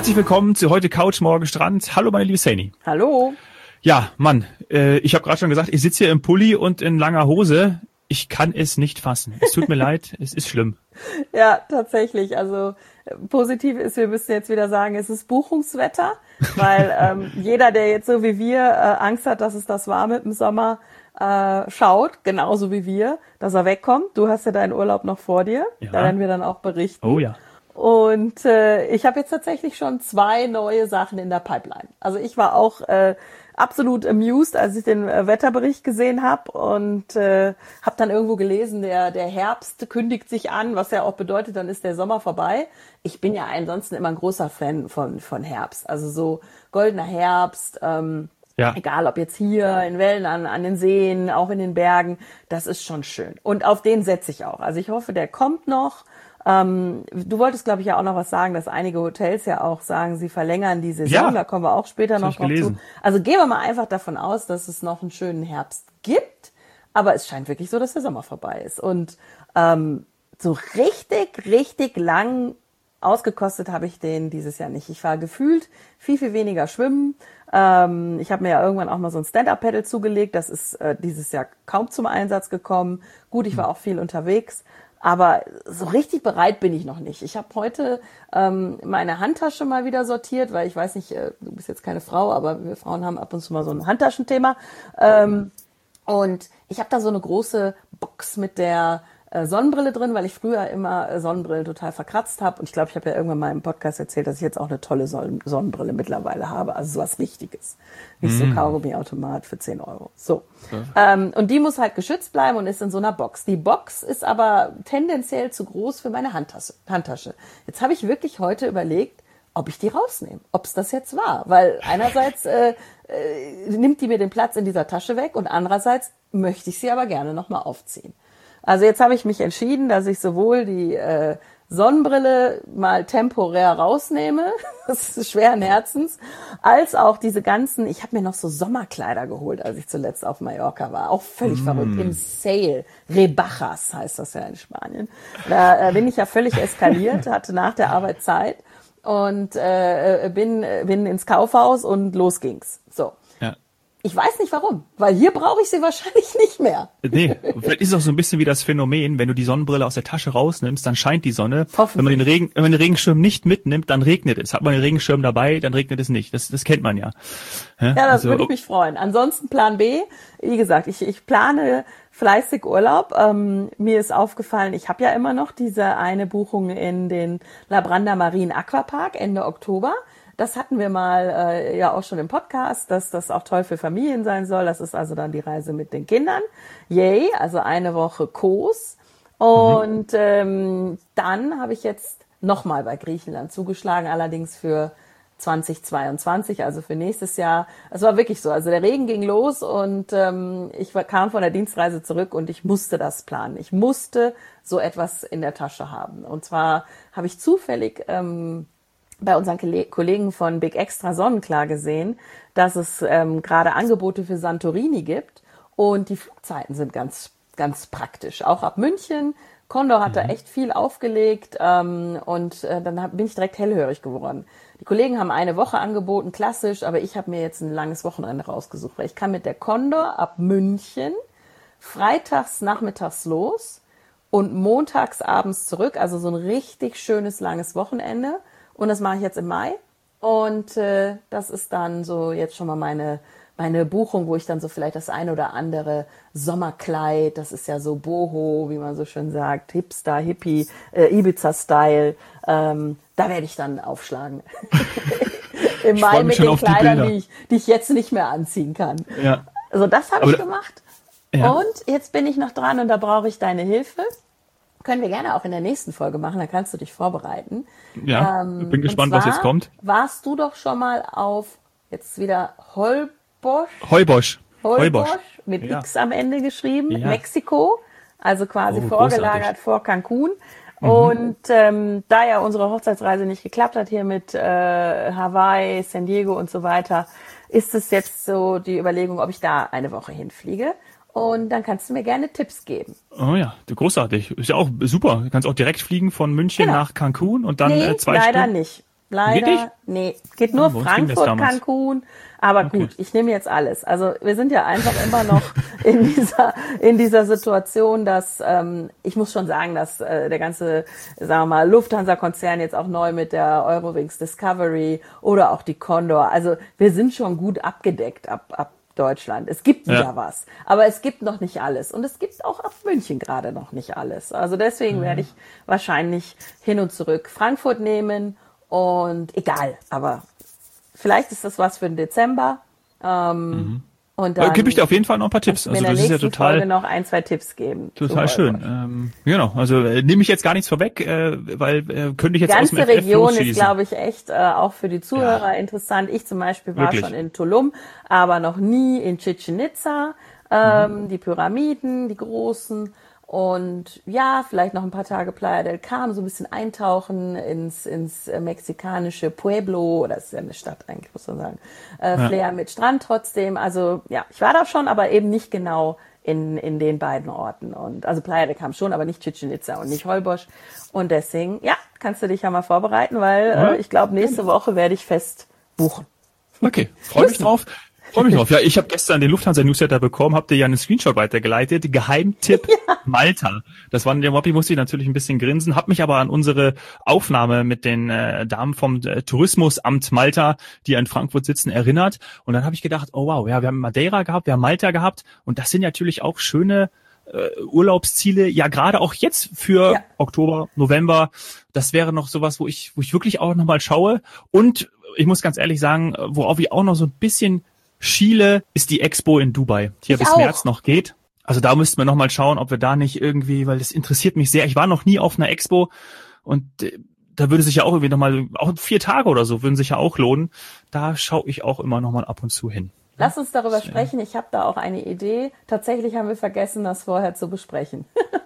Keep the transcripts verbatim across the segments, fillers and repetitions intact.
Herzlich willkommen zu heute Couch, morgen Strand. Hallo meine liebe Saini. Hallo. Ja, Mann, äh, ich habe gerade schon gesagt, ich sitze hier im Pulli und in langer Hose. Ich kann es nicht fassen. Es tut mir leid, es ist schlimm. Ja, tatsächlich. Also positiv ist, wir müssen jetzt wieder sagen, es ist Buchungswetter, weil ähm, jeder, der jetzt so wie wir äh, Angst hat, dass es das warm wird im Sommer, äh, schaut, genauso wie wir, dass er wegkommt. Du hast ja deinen Urlaub noch vor dir. Ja. Da werden wir dann auch berichten. Oh ja. Und äh, ich habe jetzt tatsächlich schon zwei neue Sachen in der Pipeline. Also ich war auch äh, absolut amused, als ich den äh, Wetterbericht gesehen habe und äh, habe dann irgendwo gelesen, der der Herbst kündigt sich an, was ja auch bedeutet, dann ist der Sommer vorbei. Ich bin ja ansonsten immer ein großer Fan von von Herbst, also so goldener Herbst, ähm, ja. Egal ob jetzt hier in Wellen, an, an den Seen, auch in den Bergen, das ist schon schön. Und auf den setze ich auch. Also ich hoffe, der kommt noch. Ähm, du wolltest, glaube ich, ja auch noch was sagen, dass einige Hotels ja auch sagen, sie verlängern die Saison. Ja, da kommen wir auch später noch drauf zu. Also gehen wir mal einfach davon aus, dass es noch einen schönen Herbst gibt. Aber es scheint wirklich so, dass der Sommer vorbei ist. Und ähm, so richtig, richtig lang ausgekostet habe ich den dieses Jahr nicht. Ich war gefühlt viel, viel weniger schwimmen. Ähm, ich habe mir ja irgendwann auch mal so ein Stand-Up-Paddle zugelegt. Das ist äh, dieses Jahr kaum zum Einsatz gekommen. Gut, ich war auch viel unterwegs. Aber so richtig bereit bin ich noch nicht. Ich habe heute ähm, meine Handtasche mal wieder sortiert, weil ich weiß nicht, äh, du bist jetzt keine Frau, aber wir Frauen haben ab und zu mal so ein Handtaschenthema. Ähm, und ich habe da so eine große Box mit der äh, Sonnenbrille drin, weil ich früher immer äh, Sonnenbrillen total verkratzt habe. Und ich glaube, ich habe ja irgendwann mal im Podcast erzählt, dass ich jetzt auch eine tolle Sonnen- Sonnenbrille mittlerweile habe. Also sowas Richtiges. Nicht mm. so Kaugummi-Automat für zehn Euro. So. Ja. Ähm, und die muss halt geschützt bleiben und ist in so einer Box. Die Box ist aber tendenziell zu groß für meine Handtasche. Handtasche. Jetzt habe ich wirklich heute überlegt, ob ich die rausnehme, ob es das jetzt war. Weil einerseits äh, äh, nimmt die mir den Platz in dieser Tasche weg und andererseits möchte ich sie aber gerne nochmal aufziehen. Also jetzt habe ich mich entschieden, dass ich sowohl die äh, Sonnenbrille mal temporär rausnehme, das ist schweren Herzens, als auch diese ganzen, ich habe mir noch so Sommerkleider geholt, als ich zuletzt auf Mallorca war, auch völlig mm. verrückt, im Sale, Rebajas heißt das ja in Spanien. Da äh, bin ich ja völlig eskaliert, hatte nach der Arbeit Zeit und äh, bin, bin ins Kaufhaus und los ging's. So. Ich weiß nicht warum, weil hier brauche ich sie wahrscheinlich nicht mehr. Nee, vielleicht ist es auch so ein bisschen wie das Phänomen, wenn du die Sonnenbrille aus der Tasche rausnimmst, dann scheint die Sonne. Wenn man den Regen, wenn man den Regenschirm nicht mitnimmt, dann regnet es. Hat man den Regenschirm dabei, dann regnet es nicht. Das, das kennt man ja. Ja, ja das also, würde ich mich freuen. Ansonsten Plan B, wie gesagt, ich, ich plane fleißig Urlaub. Ähm, mir ist aufgefallen, ich habe ja immer noch diese eine Buchung in den Labranda Marine Aquapark Ende Oktober. Das hatten wir mal äh, ja auch schon im Podcast, dass das auch toll für Familien sein soll. Das ist also dann die Reise mit den Kindern. Yay, also eine Woche Kos. Und mhm. ähm, dann habe ich jetzt nochmal bei Griechenland zugeschlagen, allerdings für zwanzig zweiundzwanzig, also für nächstes Jahr. Es war wirklich so, also der Regen ging los und ähm, ich war, kam von der Dienstreise zurück und ich musste das planen. Ich musste so etwas in der Tasche haben. Und zwar habe ich zufällig ähm, bei unseren Kollegen von Big Extra Sonnenklar gesehen, dass es ähm, gerade Angebote für Santorini gibt und die Flugzeiten sind ganz ganz praktisch. Auch ab München. Condor hat mhm. da echt viel aufgelegt ähm, und äh, dann hab, bin ich direkt hellhörig geworden. Die Kollegen haben eine Woche angeboten, klassisch, aber ich habe mir jetzt ein langes Wochenende rausgesucht, weil ich kann mit der Condor ab München freitags nachmittags los und montags abends zurück, also so ein richtig schönes langes Wochenende. Und das mache ich jetzt im Mai. Und äh, das ist dann so jetzt schon mal meine meine Buchung, wo ich dann so vielleicht das eine oder andere Sommerkleid, das ist ja so Boho, wie man so schön sagt, Hipster, Hippie, äh, Ibiza-Style, ähm, da werde ich dann aufschlagen. Im ich Mai mit den Kleidern, die, die, ich, die ich jetzt nicht mehr anziehen kann. Ja. Also das habe ich gemacht. Ja. Und jetzt bin ich noch dran und da brauche ich deine Hilfe. Können wir gerne auch in der nächsten Folge machen, da kannst du dich vorbereiten. Ja, ähm, bin gespannt, was jetzt kommt. Warst du doch schon mal auf, jetzt wieder Holbosch? Heubosch. Heubosch, mit ja. X am Ende geschrieben, ja. Mexiko, also quasi oh, vorgelagert großartig. Vor Cancun. Mhm. Und ähm, da ja unsere Hochzeitsreise nicht geklappt hat, hier mit äh, Hawaii, San Diego und so weiter, ist es jetzt so die Überlegung, ob ich da eine Woche hinfliege. Und dann kannst du mir gerne Tipps geben. Oh ja, großartig. Ist ja auch super. Du kannst auch direkt fliegen von München genau. nach Cancun und dann nee, äh, zwei leider Stunden. nicht. Leider. Wirklich? Nee, geht nur Oh, Frankfurt, Cancun. Aber okay. gut, ich nehme jetzt alles. Also wir sind ja einfach immer noch in dieser in dieser Situation, dass ähm, ich muss schon sagen, dass äh, der ganze, sagen wir mal, Lufthansa-Konzern jetzt auch neu mit der Eurowings Discovery oder auch die Condor. Also wir sind schon gut abgedeckt ab ab Deutschland. Es gibt wieder ja. was, aber es gibt noch nicht alles und es gibt auch ab München gerade noch nicht alles. Also deswegen mhm. werde ich wahrscheinlich hin und zurück Frankfurt nehmen und egal, aber vielleicht ist das was für den Dezember. Ähm, mhm. Und dann gebe ich dir auf jeden Fall noch ein paar Tipps. Also das ist ja total Folge noch ein, zwei Tipps geben. Total schön. Ähm, genau. Also äh, nehme ich jetzt gar nichts vorweg, äh, weil äh, könnte ich jetzt ganze aus dem F F Region ist, glaube ich, echt äh, auch für die Zuhörer ja. interessant. Ich zum Beispiel war Wirklich? schon in Tulum, aber noch nie in Chichen Itza. Ähm, mhm. Die Pyramiden, die großen. Und ja, vielleicht noch ein paar Tage Playa del Carmen, so ein bisschen eintauchen ins ins mexikanische Pueblo, oder das ist ja eine Stadt eigentlich, muss man sagen. Äh, ja. Flair mit Strand trotzdem. Also ja, ich war da schon, aber eben nicht genau in in den beiden Orten. Und also Playa del Carmen schon, aber nicht Chichen Itza und nicht Holbox. Und deswegen, ja, kannst du dich ja mal vorbereiten, weil ja. äh, ich glaube, nächste Woche werde ich fest buchen. Okay, freue mich drauf. Freue mich drauf. Ja, ich habe gestern den Lufthansa-Newsletter bekommen, habt ihr ja einen Screenshot weitergeleitet. Geheimtipp ja. Malta. Das war der Moppi, musste ich natürlich ein bisschen grinsen, hab mich aber an unsere Aufnahme mit den äh, Damen vom äh, Tourismusamt Malta, die in Frankfurt sitzen, erinnert. Und dann habe ich gedacht, oh wow, ja, wir haben Madeira gehabt, wir haben Malta gehabt. Und das sind natürlich auch schöne äh, Urlaubsziele, ja gerade auch jetzt für ja. Oktober, November. Das wäre noch sowas, wo ich, wo ich wirklich auch nochmal schaue. Und ich muss ganz ehrlich sagen, worauf ich auch noch so ein bisschen Chile ist die Expo in Dubai, die ja bis auch. März noch geht. Also da müssten wir nochmal schauen, ob wir da nicht irgendwie, weil das interessiert mich sehr. Ich war noch nie auf einer Expo und äh, da würde sich ja auch irgendwie nochmal, auch vier Tage oder so würden sich ja auch lohnen. Da schaue ich auch immer nochmal ab und zu hin. Lass uns darüber das, sprechen. Ich habe da auch eine Idee. Tatsächlich haben wir vergessen, das vorher zu besprechen.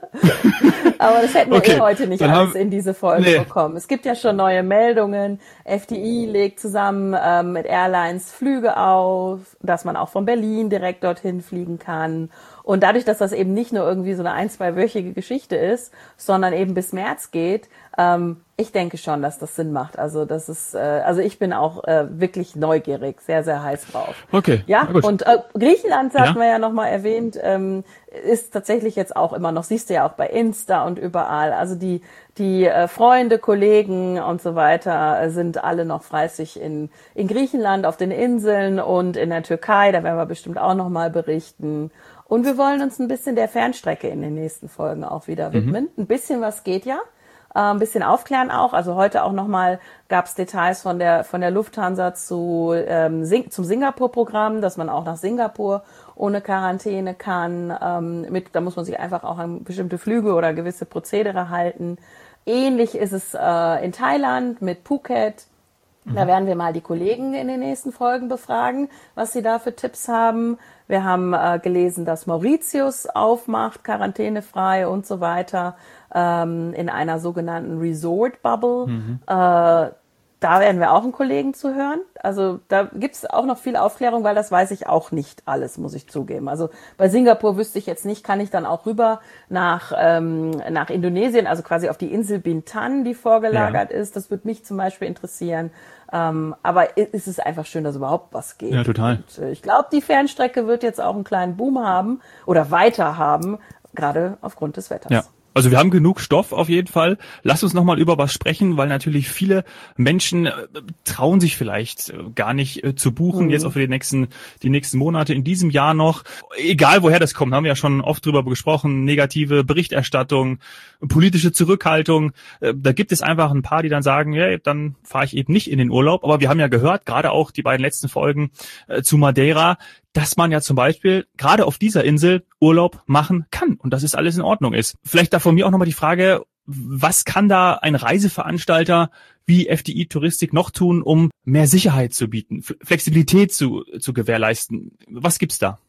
Aber das hätten wir okay, eh heute nicht alles haben, in diese Folge nee. bekommen. Es gibt ja schon neue Meldungen. F D I legt zusammen ähm, mit Airlines Flüge auf, dass man auch von Berlin direkt dorthin fliegen kann. Und dadurch, dass das eben nicht nur irgendwie so eine ein-, zweiwöchige Geschichte ist, sondern eben bis März geht, ähm, ich denke schon, dass das Sinn macht. Also das ist, äh, also ich bin auch äh, wirklich neugierig, sehr, sehr heiß drauf. Okay. Ja, und äh, Griechenland hatten ja. wir ja nochmal erwähnt, ähm, ist tatsächlich jetzt auch immer noch, siehst du ja auch bei Insta und überall. Also die die äh, Freunde, Kollegen und so weiter äh, sind alle noch fleißig in in Griechenland, auf den Inseln und in der Türkei. Da werden wir bestimmt auch nochmal berichten. Und wir wollen uns ein bisschen der Fernstrecke in den nächsten Folgen auch wieder widmen. Mhm. Ein bisschen was geht ja. Ein bisschen aufklären auch. Also heute auch nochmal gab es Details von der von der Lufthansa zu ähm, Sing- zum Singapur-Programm, dass man auch nach Singapur ohne Quarantäne kann. Ähm, mit, da muss man sich einfach auch an bestimmte Flüge oder gewisse Prozedere halten. Ähnlich ist es äh, in Thailand mit Phuket. Mhm. Da werden wir mal die Kollegen in den nächsten Folgen befragen, was sie da für Tipps haben. Wir haben äh, gelesen, dass Mauritius aufmacht, quarantänefrei und so weiter, ähm, in einer sogenannten Resort-Bubble. Mhm. Äh, da werden wir auch einen Kollegen zu hören. Also da gibt es auch noch viel Aufklärung, weil das weiß ich auch nicht alles, muss ich zugeben. Also bei Singapur wüsste ich jetzt nicht, kann ich dann auch rüber nach ähm, nach Indonesien, also quasi auf die Insel Bintan, die vorgelagert ja. ist. Das würde mich zum Beispiel interessieren. Ähm, aber es ist einfach schön, dass überhaupt was geht. Ja, total. Und, äh, ich glaube, die Fernstrecke wird jetzt auch einen kleinen Boom haben oder weiter haben, gerade aufgrund des Wetters. Ja. Also wir haben genug Stoff auf jeden Fall. Lass uns nochmal über was sprechen, weil natürlich viele Menschen äh, trauen sich vielleicht äh, gar nicht äh, zu buchen, mhm. jetzt auch für die nächsten die nächsten Monate in diesem Jahr noch. Egal woher das kommt, haben wir ja schon oft drüber gesprochen, negative Berichterstattung, politische Zurückhaltung. Äh, da gibt es einfach ein paar, die dann sagen, ja, dann fahre ich eben nicht in den Urlaub. Aber wir haben ja gehört, gerade auch die beiden letzten Folgen äh, zu Madeira, dass man ja zum Beispiel gerade auf dieser Insel Urlaub machen kann und dass es alles in Ordnung ist. Vielleicht da von mir auch nochmal die Frage, was kann da ein Reiseveranstalter wie F D I Touristik noch tun, um mehr Sicherheit zu bieten, Flexibilität zu, zu gewährleisten? Was gibt's da?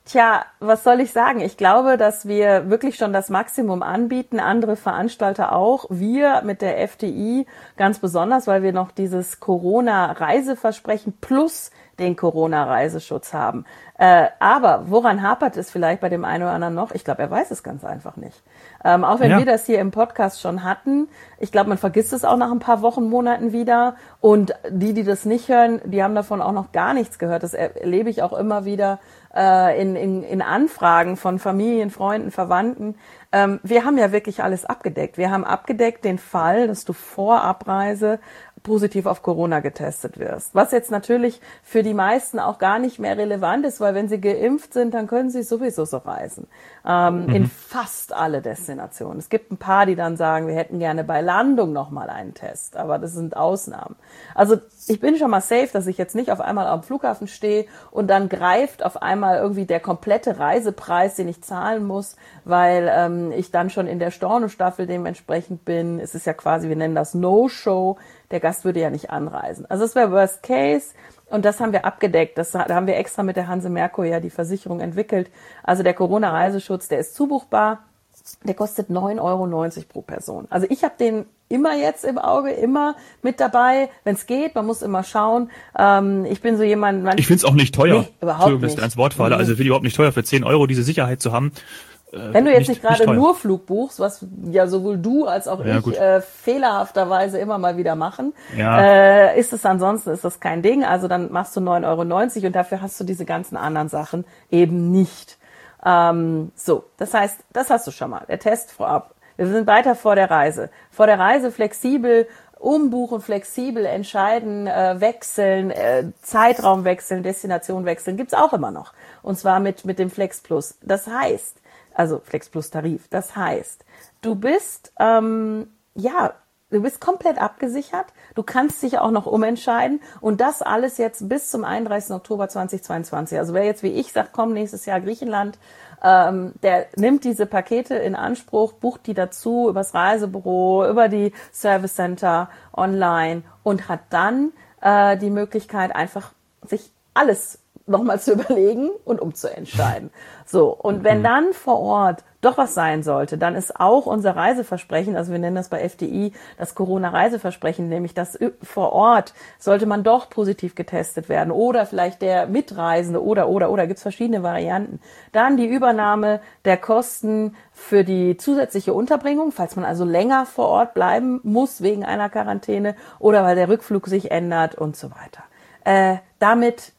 Tja, was soll ich sagen? Ich glaube, dass wir wirklich schon das Maximum anbieten, andere Veranstalter auch. Wir mit der F D I ganz besonders, weil wir noch dieses Corona-Reiseversprechen plus den Corona-Reiseschutz haben. Äh, aber woran hapert es vielleicht bei dem einen oder anderen noch? Ich glaube, er weiß es ganz einfach nicht. Ähm, auch wenn ja. wir das hier im Podcast schon hatten, ich glaube, man vergisst es auch nach ein paar Wochen, Monaten wieder. Und die, die das nicht hören, die haben davon auch noch gar nichts gehört. Das erlebe ich auch immer wieder äh, in, in, in Anfragen von Familien, Freunden, Verwandten. Ähm, wir haben ja wirklich alles abgedeckt. Wir haben abgedeckt den Fall, dass du vor Abreise positiv auf Corona getestet wirst. Was jetzt natürlich für die meisten auch gar nicht mehr relevant ist, weil wenn sie geimpft sind, dann können sie sowieso so reisen. Ähm, mhm. In fast alle Destinationen. Es gibt ein paar, die dann sagen, wir hätten gerne bei Landung nochmal einen Test, aber das sind Ausnahmen. Also ich bin schon mal safe, dass ich jetzt nicht auf einmal am Flughafen stehe und dann greift auf einmal irgendwie der komplette Reisepreis, den ich zahlen muss, weil ähm, ich dann schon in der Stornostaffel dementsprechend bin. Es ist ja quasi, wir nennen das No-Show. Der Gast würde ja nicht anreisen. Also es wäre Worst Case und das haben wir abgedeckt. Das, da haben wir extra mit der Hanse Merkur ja die Versicherung entwickelt. Also der Corona-Reiseschutz, der ist zubuchbar. Der kostet neun Euro neunzig pro Person. Also ich habe den immer jetzt im Auge, immer mit dabei, wenn es geht. Man muss immer schauen. Ähm, ich bin so jemand... Man, ich finde es auch nicht teuer. Nee, überhaupt nicht. Dass ich ans Wort falle. Also ich finde überhaupt nicht teuer, für zehn Euro diese Sicherheit zu haben. Wenn du jetzt nicht, nicht gerade nicht nur Flug buchst, was ja sowohl du als auch ja, ich äh, fehlerhafterweise immer mal wieder machen, ja. äh, ist es ansonsten ist das kein Ding. Also dann machst du neun Euro neunzig und dafür hast du diese ganzen anderen Sachen eben nicht. Ähm, so, das heißt, das hast du schon mal. Der Test vorab. Wir sind weiter vor der Reise. Vor der Reise flexibel umbuchen, flexibel entscheiden, äh, wechseln, äh, Zeitraum wechseln, Destination wechseln, gibt's auch immer noch. Und zwar mit mit dem Flex Plus. Das heißt, also Flex Plus Tarif. Das heißt, du bist, ähm, ja, du bist komplett abgesichert. Du kannst dich auch noch umentscheiden. Und das alles jetzt bis zum einunddreißigsten Oktober zweitausendzweiundzwanzig. Also wer jetzt wie ich sagt, komm, nächstes Jahr Griechenland, ähm, der nimmt diese Pakete in Anspruch, bucht die dazu übers Reisebüro, über die Service Center online und hat dann äh, die Möglichkeit, einfach sich alles nochmal zu überlegen und umzuentscheiden. So, und wenn dann vor Ort doch was sein sollte, dann ist auch unser Reiseversprechen, also wir nennen das bei F D I das Corona-Reiseversprechen, nämlich dass vor Ort sollte man doch positiv getestet werden oder vielleicht der Mitreisende oder, oder, oder, gibt's verschiedene Varianten. Dann die Übernahme der Kosten für die zusätzliche Unterbringung, falls man also länger vor Ort bleiben muss wegen einer Quarantäne oder weil der Rückflug sich ändert und so weiter. Äh, damit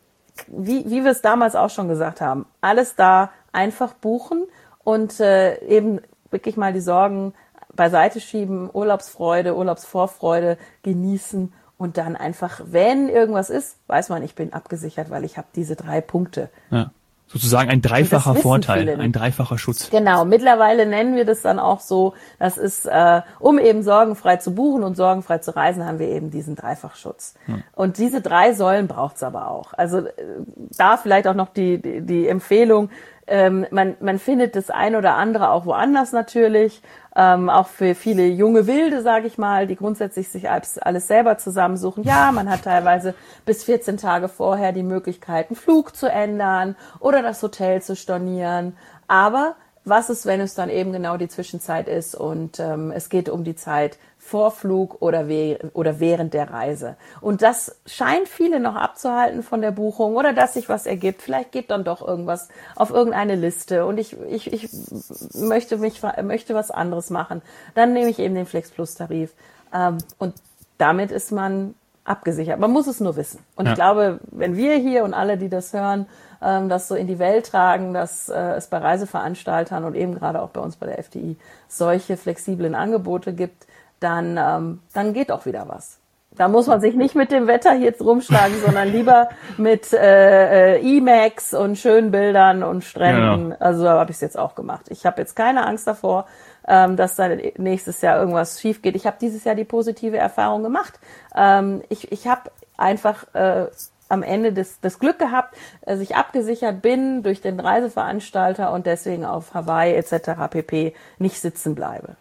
Wie, wie wir es damals auch schon gesagt haben, alles da einfach buchen und äh, eben wirklich mal die Sorgen beiseite schieben, Urlaubsfreude, Urlaubsvorfreude genießen und dann einfach, wenn irgendwas ist, weiß man, ich bin abgesichert, weil ich habe diese drei Punkte. Ja. Sozusagen ein dreifacher Vorteil, ein dreifacher Schutz. Genau, mittlerweile nennen wir das dann auch so, das ist, äh, um eben sorgenfrei zu buchen und sorgenfrei zu reisen, haben wir eben diesen Dreifachschutz. Hm. Und diese drei Säulen braucht's aber auch. Also äh, da vielleicht auch noch die, die, die Empfehlung, ähm, man, man findet das ein oder andere auch woanders natürlich, ähm, auch für viele junge Wilde, sage ich mal, die grundsätzlich sich alles, alles selber zusammensuchen. Ja, man hat teilweise bis vierzehn Tage vorher die Möglichkeit, einen Flug zu ändern oder das Hotel zu stornieren. Aber was ist, wenn es dann eben genau die Zwischenzeit ist und ähm, es geht um die Zeit vor Flug oder, we- oder während der Reise. Und das scheint viele noch abzuhalten von der Buchung oder dass sich was ergibt. Vielleicht geht dann doch irgendwas auf irgendeine Liste und ich, ich, ich möchte mich, möchte was anderes machen. Dann nehme ich eben den Flex Plus Tarif. Ähm, und damit ist man abgesichert. Man muss es nur wissen. Und ja. ich glaube, wenn wir hier und alle, die das hören, ähm, das so in die Welt tragen, dass äh, es bei Reiseveranstaltern und eben gerade auch bei uns bei der F D I solche flexiblen Angebote gibt, dann, ähm, dann geht auch wieder was. Da muss man sich nicht mit dem Wetter jetzt rumschlagen, sondern lieber mit äh, äh, E-Max und schönen Bildern und Stränden. Genau. Also habe ich es jetzt auch gemacht. Ich habe jetzt keine Angst davor, ähm, dass da nächstes Jahr irgendwas schief geht. Ich habe dieses Jahr die positive Erfahrung gemacht. Ähm, ich ich habe einfach äh, am Ende das, das Glück gehabt, dass ich abgesichert bin durch den Reiseveranstalter und deswegen auf Hawaii et cetera pp. Nicht sitzen bleibe.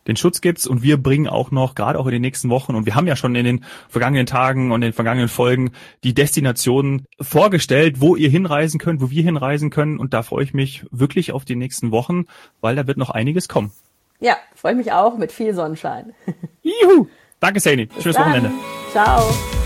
den Schutz gibt's und wir bringen auch noch, gerade auch in den nächsten Wochen, und wir haben ja schon in den vergangenen Tagen und den vergangenen Folgen die Destinationen vorgestellt, wo ihr hinreisen könnt, wo wir hinreisen können, und da freue ich mich wirklich auf die nächsten Wochen, weil da wird noch einiges kommen. Ja, freue ich mich auch mit viel Sonnenschein. Juhu! Danke, Saini. Schönes Wochenende. Ciao.